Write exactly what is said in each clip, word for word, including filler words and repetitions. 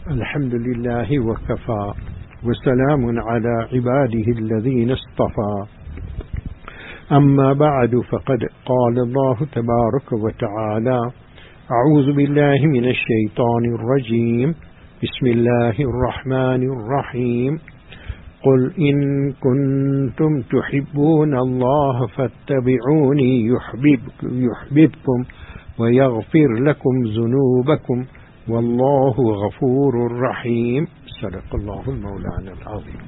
الحمد لله وكفى وسلام على عباده الذين اصطفى أما بعد فقد قال الله تبارك وتعالى أعوذ بالله من الشيطان الرجيم بسم الله الرحمن الرحيم قل إن كنتم تحبون الله فاتبعوني يحببكم ويغفر لكم ذنوبكم والله غفور رحيم صدق الله المولانا العظيم.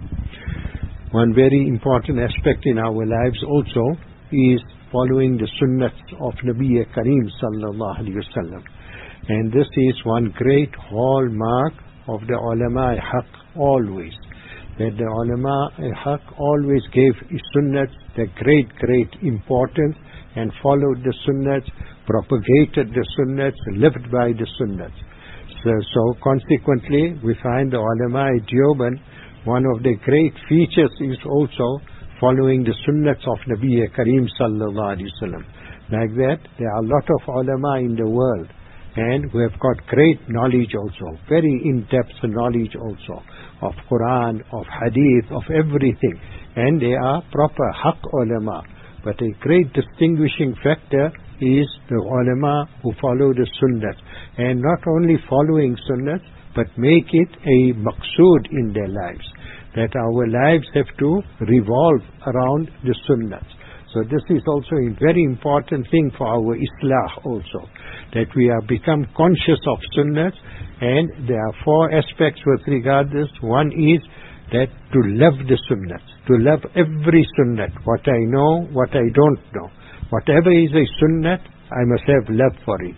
One very important aspect in our lives also is following the sunnah of Nabi Kareem sallallahu alayhi wa sallam. And this is one great hallmark of the ulama haq always. That the ulama haq always gave sunnah the great, great importance and followed the sunnah, propagated the sunnah, lived by the sunnah. So, so consequently, we find the ulama Deoband, one of the great features is also following the sunnahs of Nabi Kareem sallallahu alaihi wasallam. Like that, there are a lot of ulama in the world, and who have got great knowledge also, very in-depth knowledge also of Quran, of Hadith, of everything, and they are proper haq ulama. But a great distinguishing factor is the ulama who follow the sunnah, and not only following sunnah but make it a maqsood in their lives, that our lives have to revolve around the sunnah. So this is also a very important thing for our islah also, that we have become conscious of sunnah. And there are four aspects with regard to this. One is that to love the sunnah, to love every sunnah, what I know, what I don't know. Whatever is a sunnah, I must have love for it.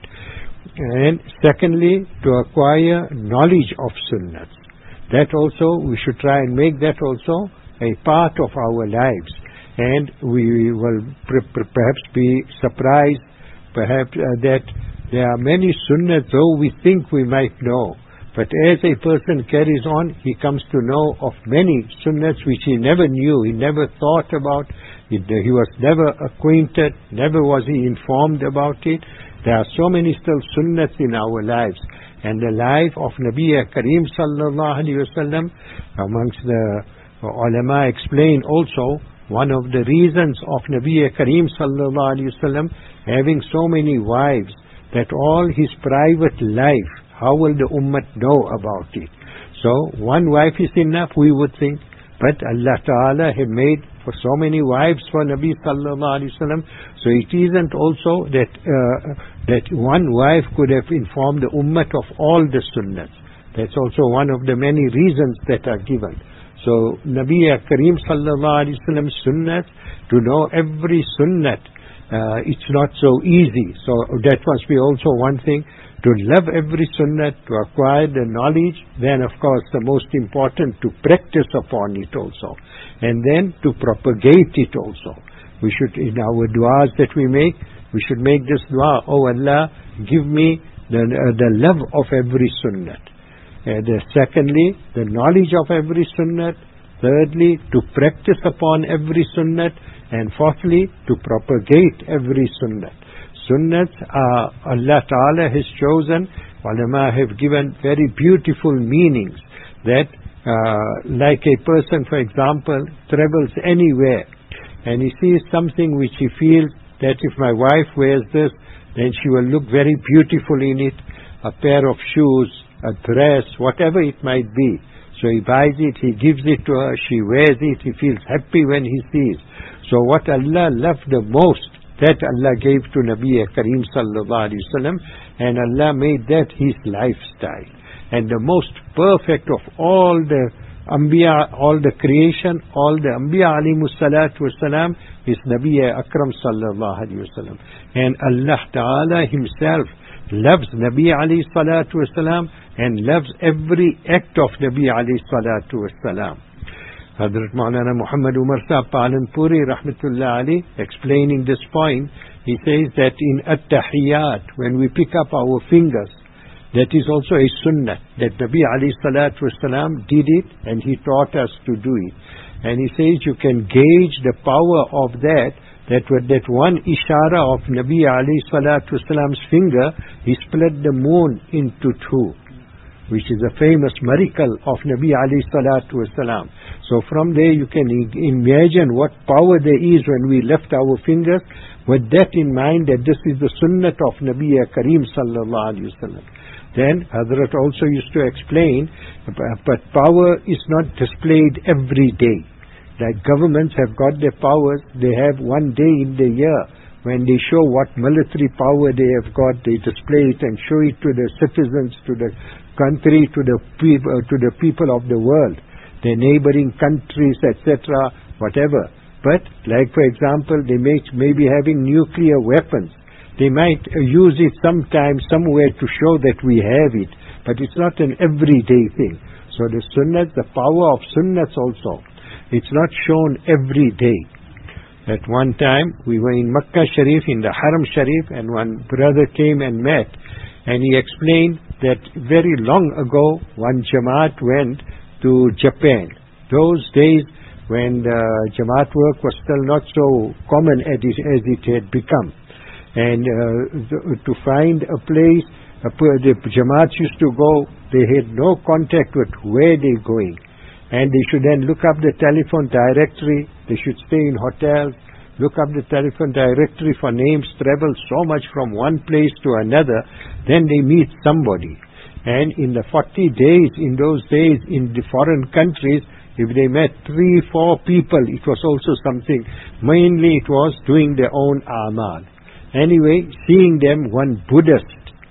And secondly, to acquire knowledge of sunnah. That also, we should try and make that also a part of our lives. And we will perhaps be surprised, perhaps uh, that there are many sunnahs, though we think we might know. But as a person carries on, he comes to know of many sunnahs which he never knew, he never thought about. He, he was never acquainted, never was he informed about it. There are so many still sunnahs in our lives. And the life of Nabi Kareem sallallahu alayhi wa sallam, amongst the ulama explain also, one of the reasons of Nabi Kareem sallallahu alayhi wa sallam having so many wives, that all his private life, how will the ummah know about it? So one wife is enough, we would think. But Allah Ta'ala had made for so many wives for Nabi sallallahu alayhi wa sallam. So it isn't also that uh, that one wife could have informed the ummah of all the sunnahs. That's also one of the many reasons that are given. So Nabi Kareem sallallahu alayhi wa sallam's sunnahs, to know every sunnah, uh, it's not so easy. So that must be also one thing. To love every sunnah, to acquire the knowledge, then of course the most important, to practice upon it also, and then to propagate it also. We should, in our du'as that we make, we should make this dua, oh Allah, give me the, uh, the love of every sunnah. Uh, the, secondly, the knowledge of every sunnah. Thirdly, to practice upon every sunnah. And fourthly, to propagate every sunnah. Sunnahs are, Allah Ta'ala has chosen, ulama have given very beautiful meanings, that uh, like a person, for example, travels anywhere and he sees something which he feels that if my wife wears this, then she will look very beautiful in it, a pair of shoes, a dress, whatever it might be. So he buys it, he gives it to her, she wears it, he feels happy when he sees. So what Allah loved the most, that Allah gave to Nabi Kareem sallallahu alayhi wa sallam, and Allah made that his lifestyle. And the most perfect of all the Anbiya, all the creation, all the Anbiya alayhimu salatu wasalam, is Nabi Akram sallallahu alayhi wa sallam. And Allah Ta'ala himself loves Nabi alayhi salatu wasalam and loves every act of Nabi alayhi salatu wasalam. Hazrat Maulana Muhammad Umar Sahib Palanpuri Rahmatullah Ali, explaining this point, he says that in At-Tahiyyat, when we pick up our fingers, that is also a sunnah, that Nabi alayhi salatu wasalam did it and he taught us to do it. And he says you can gauge the power of that, that with that one ishara of Nabi alayhi salatu wasalam's finger, he split the moon into two. which is a famous miracle of Nabi alayhi salatu wasalam. So from there you can imagine what power there is when we lift our fingers, with that in mind that this is the sunnah of Nabi Kareem sallallahu alayhi wasallam. Then Hazrat also used to explain, but power is not displayed every day. Like governments have got their powers, they have one day in the year when they show what military power they have got, they display it and show it to the citizens, to the country, to the people, to the people of the world, their neighboring countries, et cetera, whatever. But, like for example, they may, may be having nuclear weapons. They might uh, use it sometime, somewhere to show that we have it. But it's not an everyday thing. So the sunnah, the power of sunnahs also, it's not shown every day. At one time, we were in Makkah Sharif, in the Haram Sharif, and one brother came and met, and he explained that very long ago, one Jamaat went to Japan. Those days when the Jamaat work was still not so common as it, as it had become. And uh, to find a place, uh, the Jamaats used to go, they had no contact with where they're going. And they should then look up the telephone directory, they should stay in hotels, look up the telephone directory for names, travel so much from one place to another, then they meet somebody. And in the forty days, in those days, in the foreign countries, if they met three, four people, it was also something. Mainly it was doing their own amal. Anyway, seeing them, one Buddhist,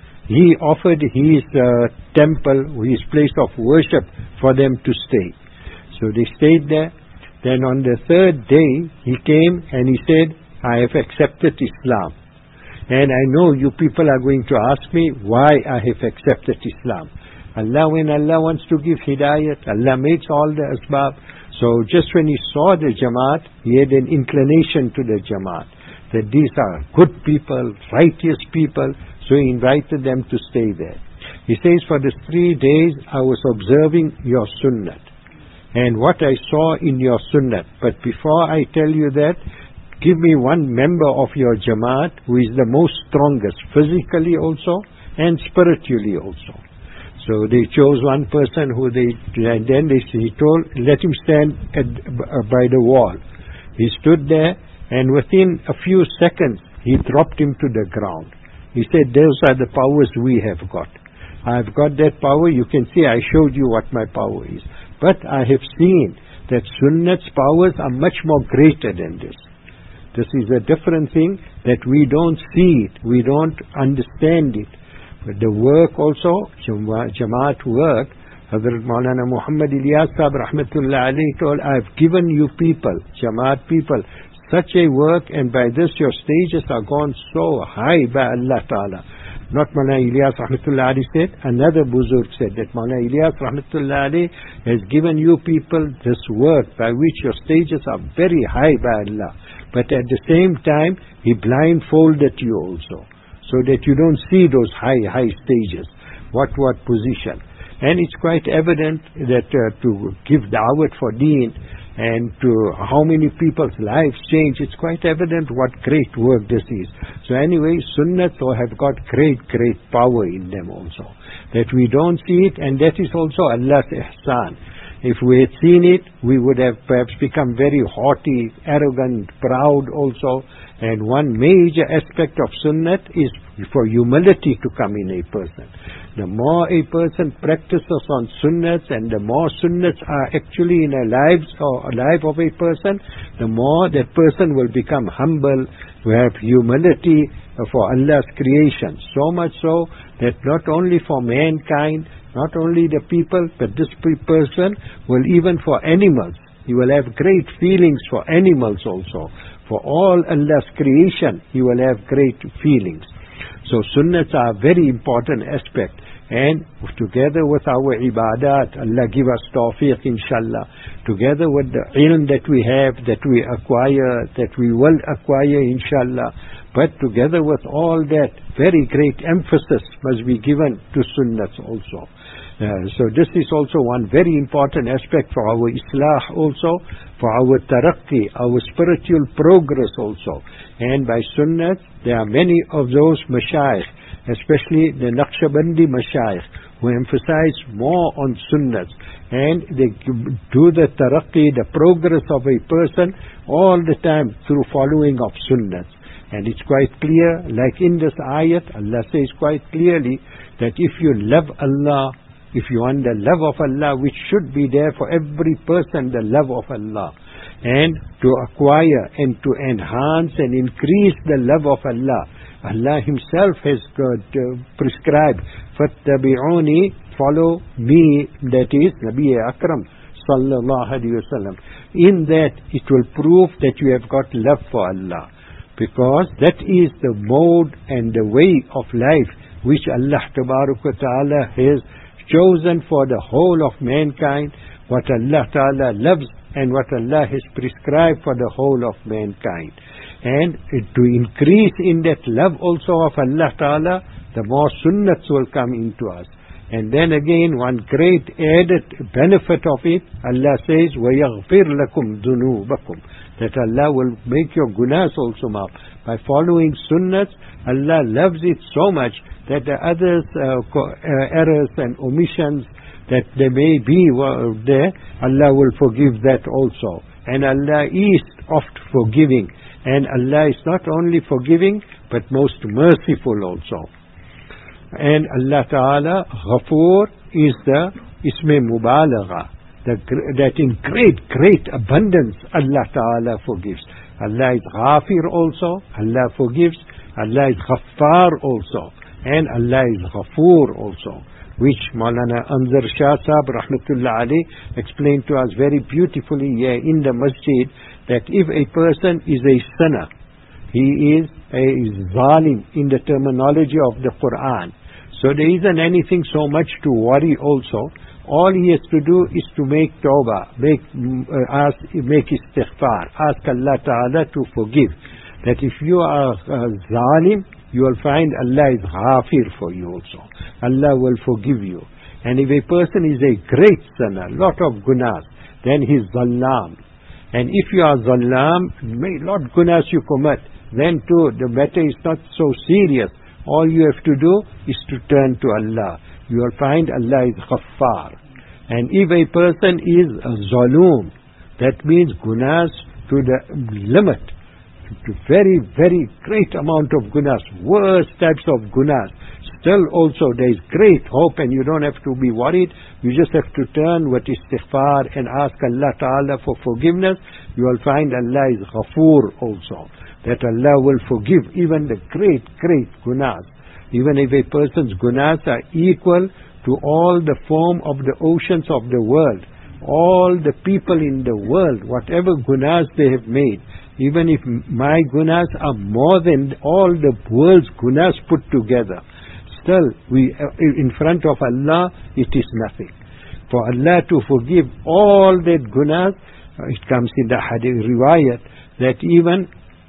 he offered his uh, temple, his place of worship for them to stay. So they stayed there. Then on the third day, he came and he said, I have accepted Islam. And I know you people are going to ask me why I have accepted Islam. Allah, when Allah wants to give hidayat, Allah makes all the asbab. So just when he saw the Jamaat, he had an inclination to the Jamaat, that these are good people, righteous people, so he invited them to stay there. He says, for the three days I was observing your sunnah and what I saw in your sunnah. But before I tell you that, give me one member of your Jamaat who is the most strongest, physically also and spiritually also. So they chose one person who they, and then they, he told, let him stand at, uh, by the wall. He stood there, and within a few seconds, he dropped him to the ground. He said, those are the powers we have got. I've got that power. You can see I showed you what my power is. But I have seen that Sunnat's powers are much more greater than this. This is a different thing that we don't see it. We don't understand it. But the work also, Jamaat work, Hazrat Maulana Muhammad Ilyas Sahib Rahmatullah alayhi told, I've given you people, Jamaat people, such a work, and by this your stages are gone so high by Allah Ta'ala. Not Maulana Ilyas Rahmatullah alayhi said, another Buzurg said that Maulana Ilyas Rahmatullah alayhi has given you people this work by which your stages are very high by Allah. But at the same time, He blindfolded you also, so that you don't see those high, high stages, what, what position. And it's quite evident that uh, to give da'wat for deen and to how many people's lives change, it's quite evident what great work this is. So anyway, Sunnat have got great, great power in them also, that we don't see it, and that is also Allah's ihsan. If we had seen it, we would have perhaps become very haughty, arrogant, proud also. And one major aspect of Sunnat is for humility to come in a person. The more a person practices on Sunnats, and the more Sunnats are actually in a lives or a life of a person, the more that person will become humble, to have humility for Allah's creation. So much so that not only for mankind, not only the people, but this person will even for animals. He will have great feelings for animals also. For all Allah's creation, He will have great feelings. So Sunnats are a very important aspect. And together with our ibadat, Allah give us tawfiq inshallah. Together with the ilm that we have, that we acquire, that we will acquire inshallah. But together with all that, very great emphasis must be given to Sunnats also. Uh, so this is also one very important aspect for our Islah also, for our Taraqqi, our spiritual progress also. And by Sunnat, there are many of those Mashayikh especially the Naqshbandi Mashayikh, who emphasize more on sunnahs, and they do the taraqqi, the progress of a person all the time through following of sunnahs. And it's quite clear, like in this ayat, Allah says quite clearly that if you love Allah, if you want the love of Allah, which should be there for every person, the love of Allah, and to acquire and to enhance and increase the love of Allah, Allah Himself has uh, prescribed, فَاتَّبِعُونِي, follow me, that is Nabi Akram sallallahu alayhi wa sallam. In that it will prove that you have got love for Allah, because that is the mode and the way of life which Allah Tabaraka Ta'ala has chosen for the whole of mankind, what Allah Ta'ala loves and what Allah has prescribed for the whole of mankind. And to increase in that love also of Allah Ta'ala, the more sunnats will come into us. And then again, one great added benefit of it, Allah says, وَيَغْفِرْ لَكُمْ ذُنُوبَكُمْ, that Allah will make your gunas also mark. By following sunnats, Allah loves it so much that the others, uh, uh, errors and omissions that there may be uh, there, Allah will forgive that also. And Allah is oft forgiving. And Allah is not only forgiving, but most merciful also. And Allah Ta'ala, Ghafoor, is the Isme Mubalagha, the, that in great, great abundance Allah Ta'ala forgives. Allah is Ghafir also, Allah forgives. Allah is Ghaffar also. And Allah is Ghafoor also, which Maulana Anzar Shah Sahab Rahmatullah Ali explained to us very beautifully here in the masjid, that if a person is a sinner, he is a zalim in the terminology of the Quran. So there isn't anything so much to worry also. All he has to do is to make tawbah, make, uh, ask, make istighfar, ask Allah Ta'ala to forgive. That if you are uh, zalim, you will find Allah is ghafir for you also. Allah will forgive you. And if a person is a great sinner, lot of gunas, then he is zallam. And if you are zallam, lot of gunas you commit, then too the matter is not so serious. All you have to do is to turn to Allah. You will find Allah is Ghaffar. And if a person is a zaloom, that means gunas to the limit, to very, very great amount of gunas, worst types of gunas, still also there is great hope and you don't have to be worried. You just have to turn with istighfar and ask Allah Ta'ala for forgiveness. You will find Allah is Ghafoor also, that Allah will forgive even the great, great gunas. Even if a person's gunas are equal to all the foam of the oceans of the world, all the people in the world, whatever gunas they have made, even if my gunas are more than all the world's gunas put together, still we, in front of Allah, it is nothing. For Allah to forgive all that gunas, it comes in the hadith riwayat that even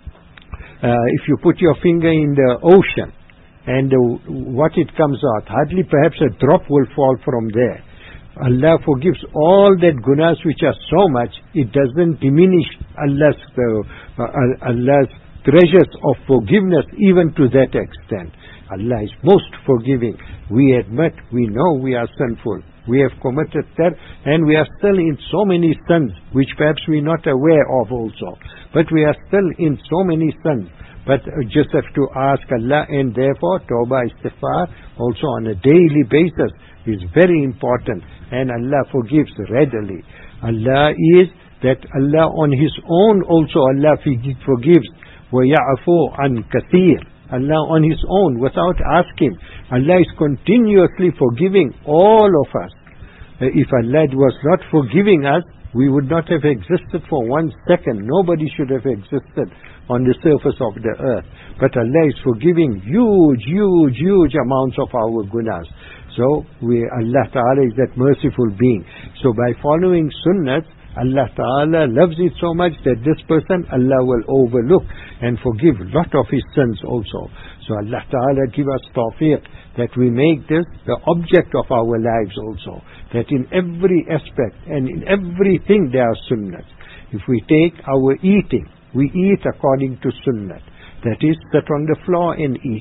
uh, if you put your finger in the ocean and uh, what it comes out, hardly perhaps a drop will fall from there. Allah forgives all that gunas which are so much, it doesn't diminish Allah's, uh, uh, Allah's treasures of forgiveness even to that extent. Allah is most forgiving. We admit, we know we are sinful. We have committed that, and we are still in so many sins which perhaps we are not aware of also. But we are still in so many sins. But just have to ask Allah, and therefore Tawbah Istighfar also on a daily basis is very important, and Allah forgives readily. Allah is that Allah on His own also Allah forgives. وَيَعْفُو عَنْ كَثِيرٍ. Allah on His own without asking. Allah is continuously forgiving all of us. If Allah was not forgiving us, we would not have existed for one second. Nobody should have existed on the surface of the earth. But Allah is forgiving huge, huge, huge amounts of our gunas. So we, Allah Ta'ala is that merciful being. So by following sunnahs, Allah Ta'ala loves it so much that this person Allah will overlook and forgive a lot of his sins also. So Allah Ta'ala give us tawfiq that we make this the object of our lives also. That in every aspect and in everything there are sunnahs. If we take our eating, we eat according to sunnah. That is, sit on the floor and eat.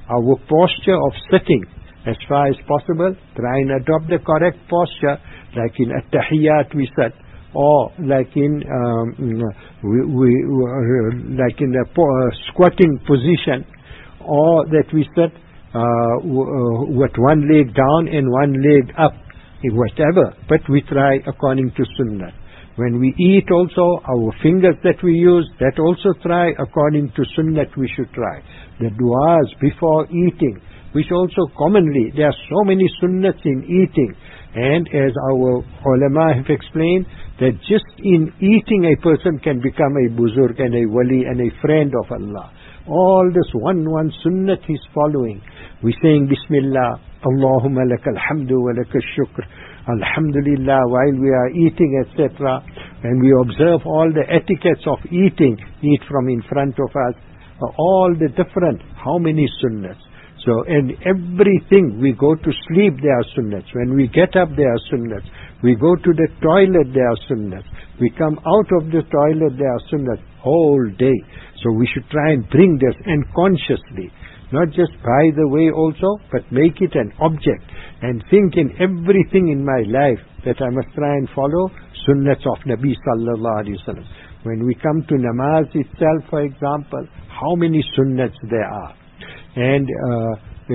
our posture of sitting, as far as possible, try and adopt the correct posture, like in At-Tahiyyat we said, or like in um, we, we, uh, like in a po- uh, squatting position, or that we said uh, w- uh, with one leg down and one leg up, whatever. But we try according to Sunnah. When we eat also, our fingers that we use, that also try according to Sunnah we should try. The du'as before eating, which also commonly, there are so many sunnats in eating. And as our ulama have explained, that just in eating a person can become a buzurg and a wali and a friend of Allah. All this one, one sunnat he's following. We're saying Bismillah, Allahumma lakal hamdu wa lakal shukr, Alhamdulillah, while we are eating, et cetera. And we observe all the etiquettes of eating, eat from in front of us, all the different, how many sunnats. So, in everything, we go to sleep, there are sunnats. When we get up, there are sunnats. We go to the toilet, there are sunnats. We come out of the toilet, there are sunnats. Whole day. So we should try and bring this, and consciously. Not just by the way also, but make it an object. And think in everything in my life that I must try and follow sunnats of Nabi sallallahu alaihi wasallam. When we come to namaz itself, for example, how many sunnats there are. And uh,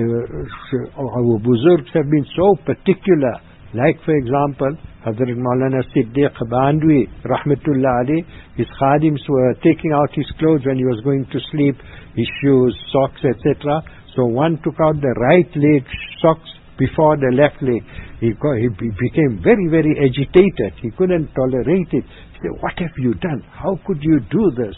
uh, our buzurgs have been so particular. Like, for example, Hazrat Maulana Siddiq Bandwi, Rahmatullah Ali, his khadims were taking out his clothes when he was going to sleep, his shoes, socks, et cetera. So one took out the right leg socks before the left leg. He, got, he became very, very agitated. He couldn't tolerate it. He said, what have you done? How could you do this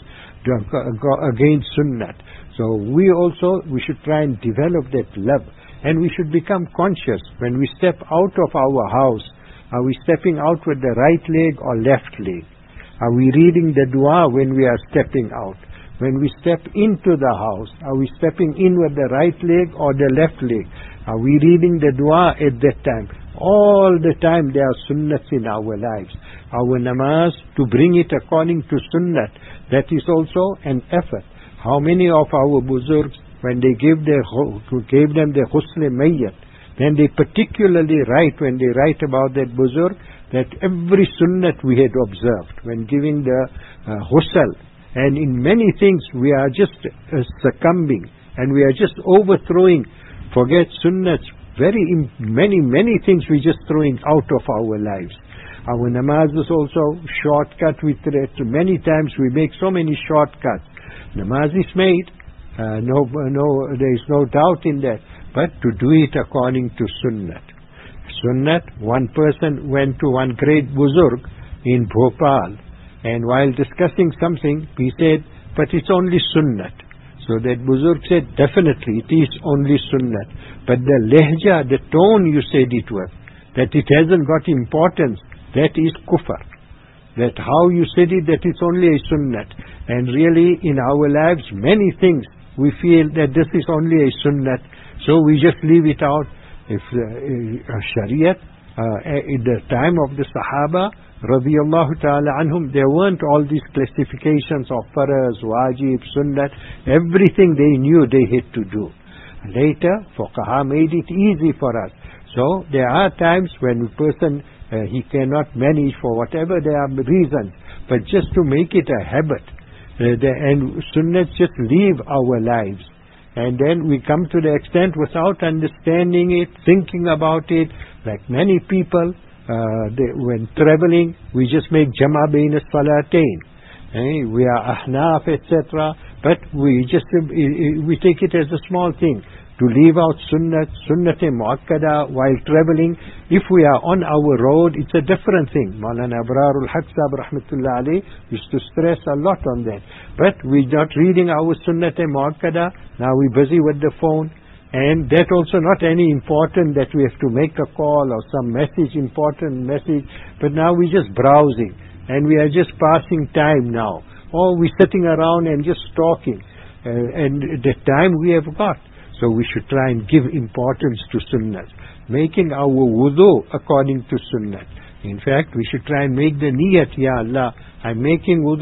against Sunnah? So we also, we should try and develop that love. And we should become conscious when we step out of our house. Are we stepping out with the right leg or left leg? Are we reading the dua when we are stepping out? When we step into the house, are we stepping in with the right leg or the left leg? Are we reading the dua at that time? All the time there are sunnats in our lives. Our namaz, to bring it according to sunnat, that is also an effort. How many of our buzurgs, when they gave, their, gave them the husn mayyat, then they particularly write, when they write about that buzurg, that every sunnat we had observed when giving the uh, husl. And in many things we are just uh, succumbing and we are just overthrowing, forget sunnats, very many, many things we just throwing out of our lives. Our namaz is also shortcut. We many times we make so many shortcuts. Namaz is made, uh, no, no, there is no doubt in that. But to do it according to sunnat. Sunnat, one person went to one great buzurg in Bhopal, and while discussing something, he said, but it's only sunnat. So that buzurg said, definitely it is only sunnat. But the lehja, the tone you said it with, that it hasn't got importance, that is kufr. That how you said it, that it's only a sunnat. And really in our lives, many things, we feel that this is only a sunnat. So we just leave it out. If uh, uh, Shariat, uh, in the time of the Sahaba, radiyallahu ta'ala anhum, there weren't all these classifications of faraz, wajib, sunnat. Everything they knew they had to do. Later, fuqaha made it easy for us. So there are times when a person, uh, he cannot manage for whatever there are reasons, but just to make it a habit. Uh, the, and sunnats just leave our lives. And then we come to the extent without understanding it, thinking about it, like many people, uh, they, when traveling, we just make jama bain as-salatain. Eh? We are ahnaf, et cetera. But we just, uh, we take it as a small thing. To leave out sunnat, sunnat-e muakkada while traveling. If we are on our road, it's a different thing. Maulana Abrarul Haq Sahib rahmatullah alayh used to stress a lot on that. But we're not reading our sunnat-e muakkada. Now we're busy with the phone. And that also not any important that we have to make a call or some message, important message. But now we're just browsing. And we are just passing time now. Or we're sitting around and just talking. Uh, and the time we have got. So we should try and give importance to sunnah. Making our wudu according to sunnah. In fact, we should try and make the niyat, Ya Allah, I'm making wudu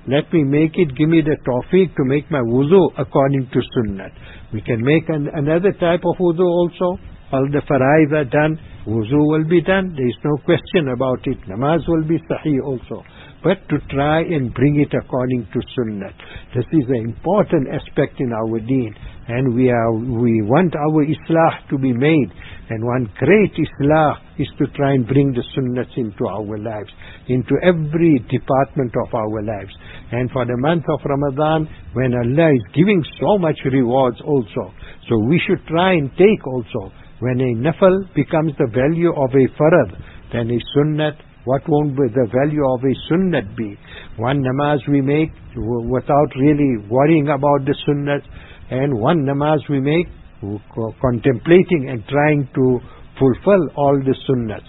let me make it, give me the tawfiq to make my wuzu according to sunnah. We can make an, another type of wuzu also. All the faraiz are done, wuzu will be done, there is no question about it. Namaz will be sahih also. But to try and bring it according to sunnah. This is an important aspect in our deen. And we are we want our islah to be made. And one great islah is to try and bring the sunnahs into our lives, into every department of our lives. And for the month of Ramadan, when Allah is giving so much rewards also, so we should try and take also. When a nafal becomes the value of a farad, then a sunnat, what won't be the value of a sunnat be? One namaz we make without really worrying about the sunnat, and one namaz we make contemplating and trying to fulfill all the sunnats.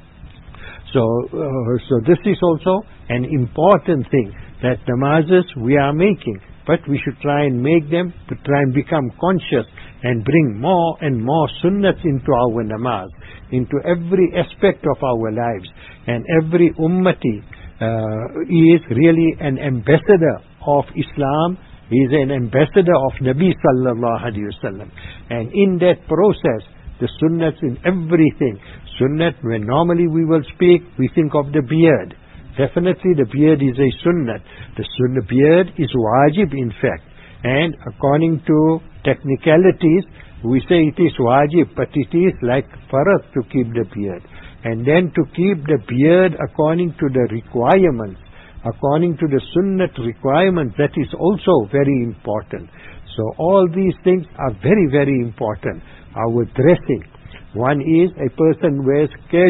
So, uh, so this is also an important thing, that namazes we are making, but we should try and make them, to try and become conscious and bring more and more sunnats into our namaz, into every aspect of our lives. And every ummati uh, is really an ambassador of Islam, is an ambassador of Nabi sallallahu alaihi wasallam. And in that process, the sunnats in everything. Sunnat, when normally we will speak, we think of the beard. Definitely the beard is a sunnat. The sunnah beard is wajib in fact. And according to technicalities, we say it is wajib, but it is like farad to keep the beard. And then to keep the beard according to the requirements, according to the sunnat requirements, that is also very important. So all these things are very, very important. Our dressing. One is a person wears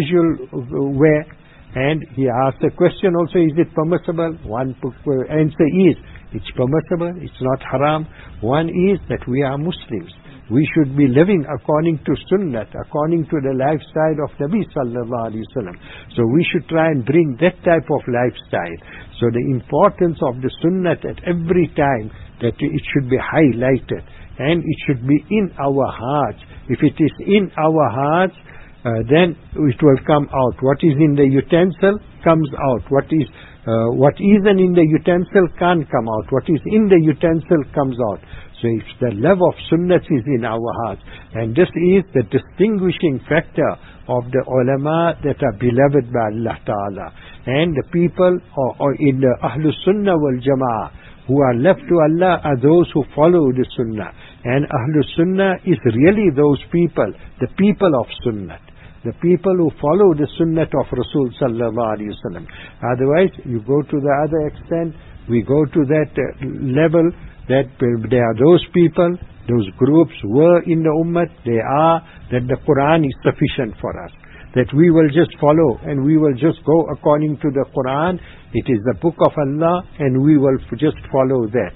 casual wear, and he asks a question also, is it permissible? One answer is, it's permissible, it's not haram. One is that we are Muslims. We should be living according to sunnah, according to the lifestyle of Nabi sallallahu alaihi wasallam. So we should try and bring that type of lifestyle. So the importance of the sunnah at every time, that it should be highlighted, and it should be in our hearts. If it is in our hearts, uh, then it will come out. What is in the utensil comes out. What is uh, what isn't in the utensil can't come out. What is in the utensil comes out. So if the love of sunnah is in our hearts, and this is the distinguishing factor of the ulama that are beloved by Allah Ta'ala, and the people or, or in the Ahlus Sunnah wal Jama'ah who are left to Allah are those who follow the Sunnah. And Ahlus Sunnah is really those people, the people of Sunnah, the people who follow the Sunnah of Rasul Sallallahu Alaihi Wasallam. Otherwise, you go to the other extent, we go to that uh, level, that there are those people, those groups were in the ummah, they are, that the Quran is sufficient for us. That we will just follow and we will just go according to the Quran. It is the book of Allah and we will just follow that.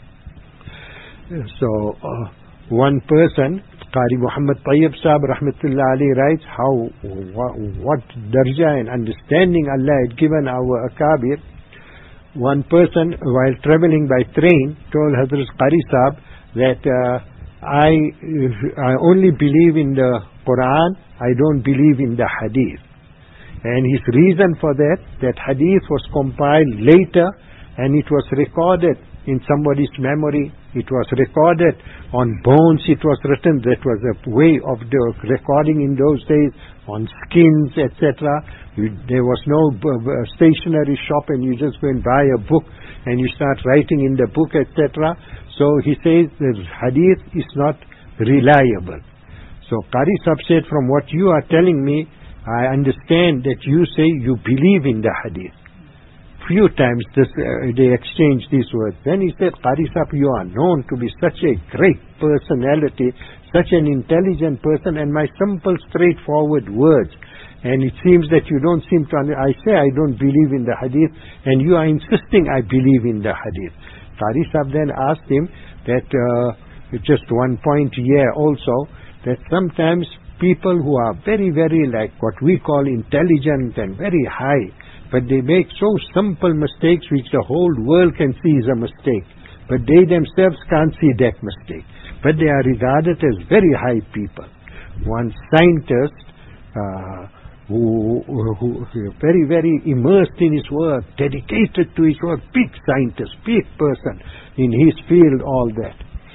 So, uh, one person, Qari Muhammad Tayyib Sahib Rahmatullah Ali writes how, what, what darja and understanding Allah had given our Akabir. One person, while traveling by train, told Hazrat Qari Sahib that uh, I, I only believe in the Quran, I don't believe in the Hadith. And his reason for that, that Hadith was compiled later and it was recorded in somebody's memory, it was recorded on bones, it was written, that was a way of the recording in those days, on skins, et cetera. There was no stationery shop and you just go and buy a book and you start writing in the book, et cetera. So he says the Hadith is not reliable. So Qari Sahib said, from what you are telling me, I understand that you say you believe in the Hadith. Few times this, uh, they exchanged these words. Then he said, Qari Sahib, you are known to be such a great personality, such an intelligent person, and my simple, straightforward words. And it seems that you don't seem to understand. I say I don't believe in the Hadith, and you are insisting I believe in the Hadith. Qari Sahib then asked him that, uh, just one point here also, that sometimes people who are very, very like what we call intelligent and very high, but they make so simple mistakes which the whole world can see is a mistake, but they themselves can't see that mistake. But they are regarded as very high people. One scientist, uh, who, who, who very, very immersed in his work, dedicated to his work, big scientist, big person in his field, all that.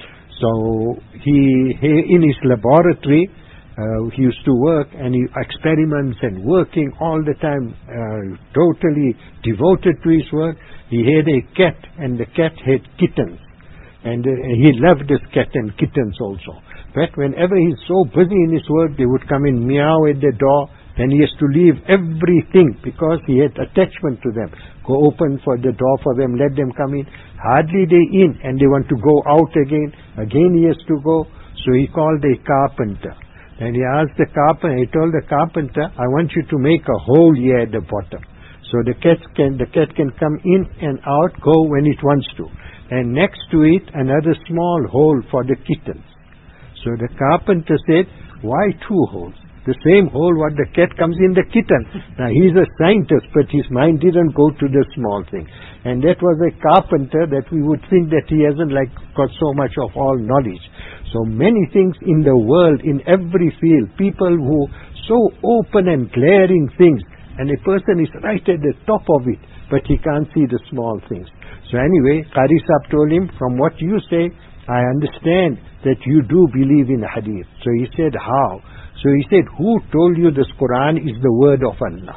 So he, he in his laboratory, uh, he used to work and he experiments and working all the time, uh, totally devoted to his work. He had a cat, and the cat had kittens, and uh, he loved his cat and kittens also. But whenever he's so busy in his work, they would come in, meow at the door. Then he has to leave everything because he had attachment to them. Go open for the door for them, let them come in. Hardly they in, and they want to go out again. Again he has to go. So he called a carpenter. And he asked the carpenter, he told the carpenter, I want you to make a hole here at the bottom. So the cat can, the cat can come in and out, go when it wants to. And next to it, another small hole for the kittens. So the carpenter said, why two holes? The same hole what the cat comes in, the kitten. Now he's a scientist, but his mind didn't go to the small thing. And that was a carpenter that we would think that he hasn't like got so much of all knowledge. So many things in the world, in every field, people who so open and glaring things, and a person is right at the top of it, but he can't see the small things. So anyway, Qari Sahib told him, from what you say, I understand that you do believe in hadith. So he said, how? So he said, who told you this Quran is the word of Allah?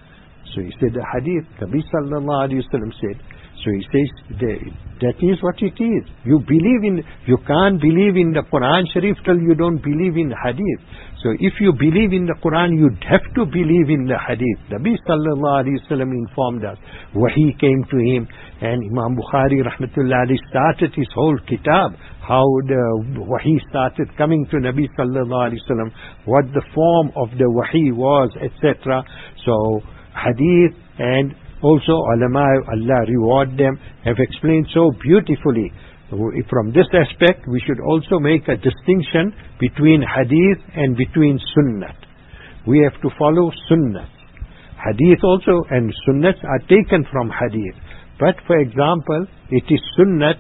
So he said, the hadith, Nabi sallallahu alayhi wa sallam said. So he says, that is what it is. You believe in, you can't believe in the Quran Sharif till you don't believe in hadith. So if you believe in the Quran, you'd have to believe in the hadith. Nabi sallallahu alayhi wa sallam informed us. Wahi came to him, and Imam Bukhari rahmatullah alayhi started his whole kitab, how the wahi started coming to Nabi sallallahu alayhi wa sallam, what the form of the wahi was, et cetera. So hadith and also ulama, Allah reward them, have explained so beautifully. From this aspect, we should also make a distinction between hadith and between sunnat. We have to follow sunnat. Hadith also and sunnat are taken from hadith. But for example, it is sunnat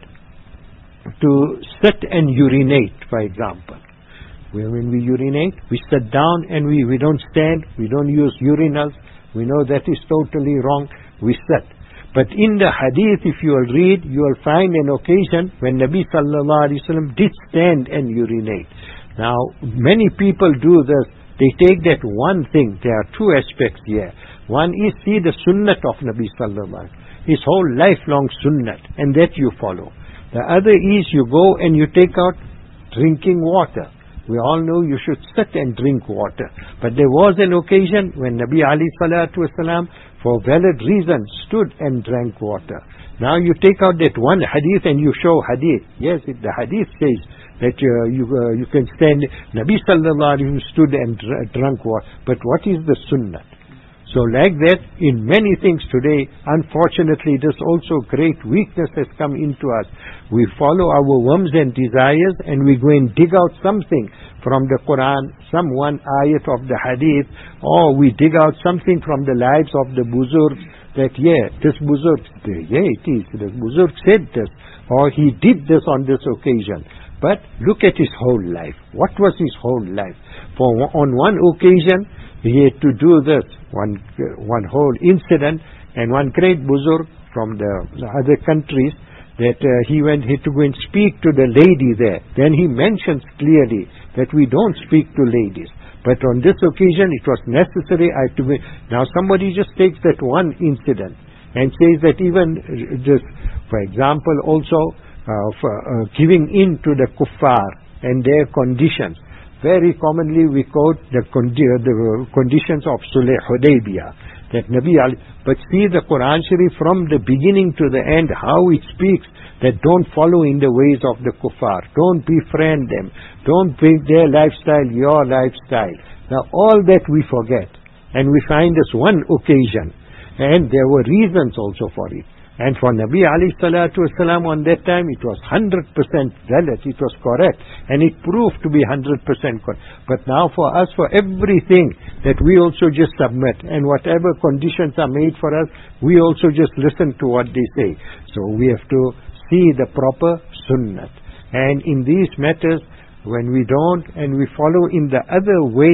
to sit and urinate, for example. When we urinate, we sit down and we, we don't stand, we don't use urinals. We know that is totally wrong. We sit. But in the hadith, if you will read, you will find an occasion when Nabi sallallahu alaihi wasallam did stand and urinate. Now, many people do this. They take that one thing. There are two aspects here. One is see the sunnat of Nabi sallallahu alaihi wasallam, his whole lifelong sunnat, and that you follow. The other is you go and you take out drinking water. We all know you should sit and drink water. But there was an occasion when Nabi alayhi salatu wasalam, for valid reasons, stood and drank water. Now you take out that one hadith and you show hadith. Yes, it, the hadith says that uh, you uh, you can stand. Nabi sallallahu alaihi wasallam stood and dr- drank water. But what is the sunnah? So like that, in many things today, unfortunately, this also great weakness has come into us. We follow our whims and desires, and we go and dig out something from the Quran, some one ayat of the hadith, or we dig out something from the lives of the buzurg, that yeah, this buzurg, yeah it is, the buzurg said this, or he did this on this occasion. But look at his whole life. What was his whole life? For on one occasion, he had to do this, one one whole incident, and one great buzurg from the, the other countries, that uh, he went he had to go and speak to the lady there. Then he mentions clearly that we don't speak to ladies. But on this occasion, it was necessary. I had to be, now somebody just takes that one incident and says that even just, for example, also uh, for, uh, giving in to the kuffar and their conditions. Very commonly we quote the, condi- the conditions of Sulh Hudaybiyah, that Nabi Ali, but see the Quran Sharif from the beginning to the end, how it speaks that don't follow in the ways of the kuffar, don't befriend them, don't make their lifestyle your lifestyle. Now all that we forget, and we find this one occasion, and there were reasons also for it. And for Nabi alayhi salatu wasalam on that time, it was one hundred percent valid, it was correct, and it proved to be one hundred percent correct. But now for us, for everything that we also just submit, and whatever conditions are made for us, we also just listen to what they say. So we have to see the proper sunnah. And in these matters, when we don't, and we follow in the other ways,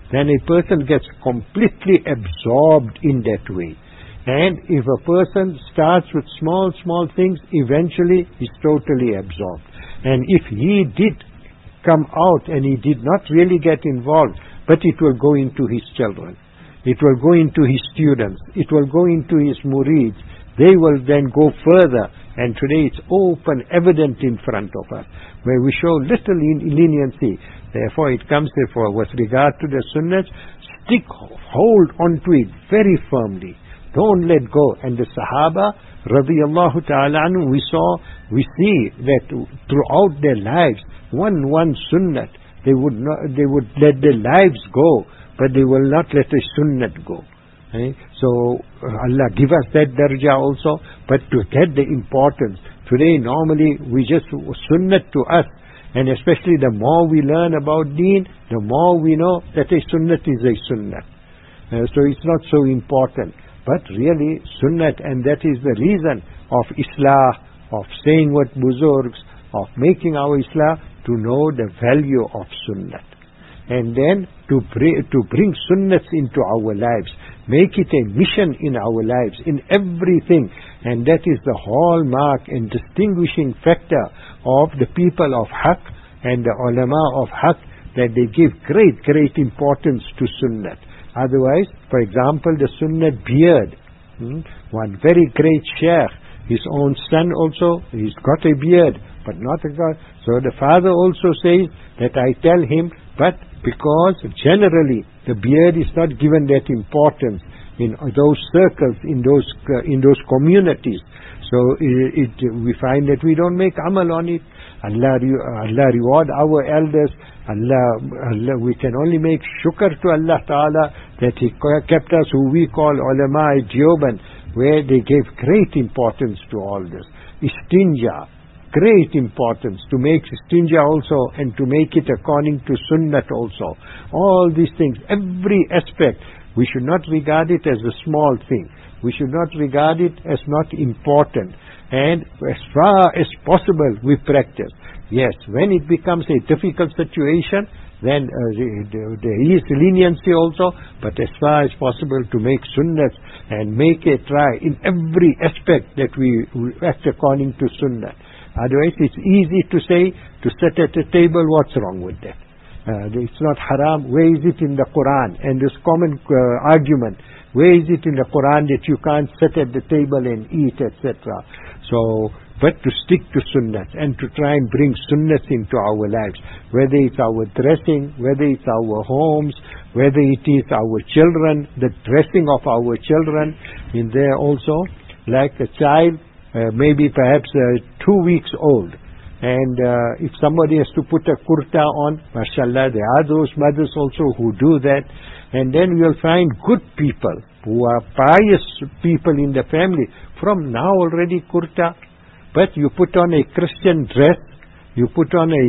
then a person gets completely absorbed in that way. And if a person starts with small, small things, eventually he's totally absorbed. And if he did come out and he did not really get involved, but it will go into his children, it will go into his students, it will go into his murids, they will then go further. And today it's open, evident in front of us, where we show little leniency. Therefore it comes, therefore, with regard to the sunnahs, stick, hold onto it very firmly. Don't let go. And the Sahaba, radiyallahu ta'ala anhu, we saw, we see that throughout their lives, one, one sunnat, they would not, they would let their lives go, but they will not let a sunnat go. Eh? So Allah give us that darja also, but to get the importance. Today normally we just sunnat to us, and especially the more we learn about deen, the more we know that a sunnat is a sunnat. Uh, so it's not so important. But really sunnat, and that is the reason of islah, of saying what buzurgs, of making our islah, to know the value of sunnat. And then to bring, to bring sunnats into our lives, make it a mission in our lives, in everything. And that is the hallmark and distinguishing factor of the people of Haqq and the ulama of Haqq, that they give great, great importance to sunnat. Otherwise, for example, the sunnat beard. Hmm? One very great sheikh, his own son also, he's got a beard, but not a god. So the father also says that I tell him, but because generally the beard is not given that importance in those circles, in those uh, in those communities. So it, it, we find that we don't make amal on it. Allah, Allah reward our elders. Allah, Allah, we can only make shukr to Allah Ta'ala that He kept us, who we call ulama Deoband, where they gave great importance to all this. Istinja, great importance to make istinja also, and to make it according to sunnat also. All these things, every aspect, we should not regard it as a small thing. We should not regard it as not important. And as far as possible, we practice. Yes, when it becomes a difficult situation, then uh, there is leniency also, but as far as possible to make sunnat and make a try in every aspect that we act according to sunnat. Otherwise, it's easy to say, to sit at a table, what's wrong with that? Uh, it's not haram. Where is it in the Quran? And this common uh, argument, where is it in the Quran that you can't sit at the table and eat, et cetera? So, but to stick to sunnat and to try and bring sunnat into our lives, whether it's our dressing, whether it's our homes, whether it is our children, the dressing of our children, in there also, like a child, uh, maybe perhaps uh, two weeks old, and uh, if somebody has to put a kurta on, mashallah, there are those mothers also who do that. And then you'll find good people who are pious people in the family, from now already kurta. But you put on a Christian dress, you put on a,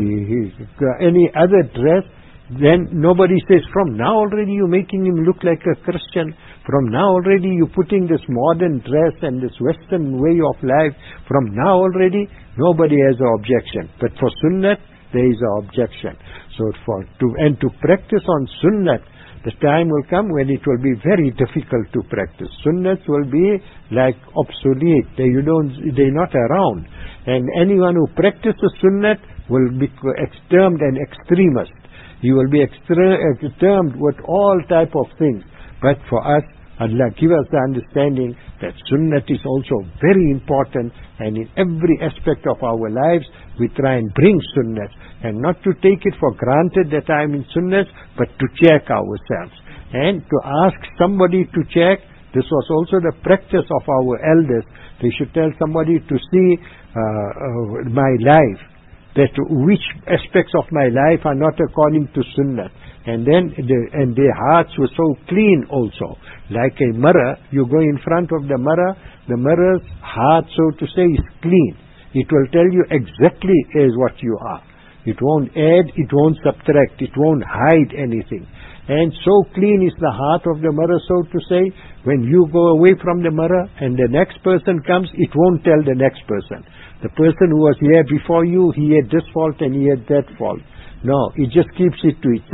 a, a any other dress, then nobody says, from now already you're making him look like a Christian. From now already you're putting this modern dress and this Western way of life. From now already nobody has an objection. But for sunnat, there is an objection. So for to and to practice on sunnat, the time will come when it will be very difficult to practice. Sunnats will be like obsolete. They you don't they're not around. And anyone who practices sunnat will be termed an extremist. He will be extre- termed with all type of things. But for us, Allah give us the understanding that sunnat is also very important, and in every aspect of our lives we try and bring sunnat, and not to take it for granted that I am in sunnat, but to check ourselves and to ask somebody to check. This was also the practice of our elders. They should tell somebody to see uh, uh, my life, that which aspects of my life are not according to sunnah. And then, the, and their hearts were so clean also. Like a mirror, you go in front of the mirror, the mirror's heart, so to say, is clean. It will tell you exactly as what you are. It won't add, it won't subtract, it won't hide anything. And so clean is the heart of the mirror, so to say, when you go away from the mirror and the next person comes, it won't tell the next person. The person who was here before you, he had this fault and he had that fault. No, it just keeps it to itself.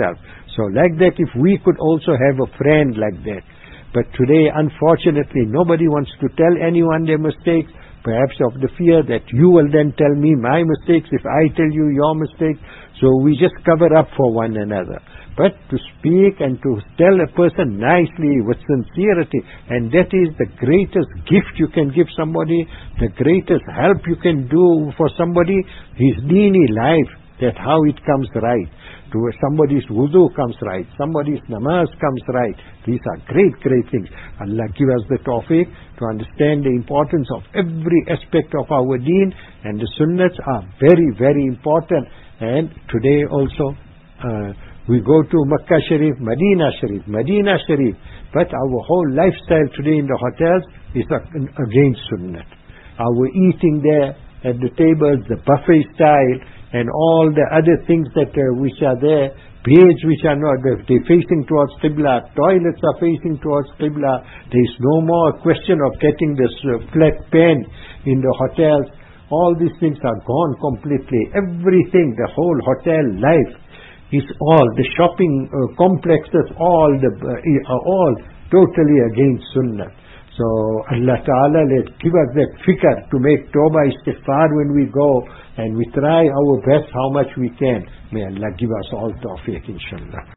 So like that, if we could also have a friend like that. But today, unfortunately, nobody wants to tell anyone their mistakes, perhaps of the fear that you will then tell me my mistakes if I tell you your mistakes. So we just cover up for one another. But to speak and to tell a person nicely with sincerity, and that is the greatest gift you can give somebody, the greatest help you can do for somebody, his deeny life, that how it comes right. To somebody's wudu comes right, somebody's namaz comes right. These are great, great things. Allah give us the tawfiq to understand the importance of every aspect of our deen, and the sunnats are very, very important. And today also, uh, we go to Makkah Sharif, Medina Sharif, Medina Sharif, but our whole lifestyle today in the hotels is against sunnat. Our eating there at the tables, the buffet style, and all the other things that uh, which are there, beds which are not, they're facing towards Qibla, toilets are facing towards Qibla. There is no more question of getting this uh, flat pan in the hotels. All these things are gone completely. Everything, the whole hotel life is all, the shopping uh, complexes, all the uh, are all totally against Sunnah. So Allah Ta'ala let give us that fikr to make tawbah istighfar when we go, and we try our best how much we can. May Allah give us all tawfiq, inshallah.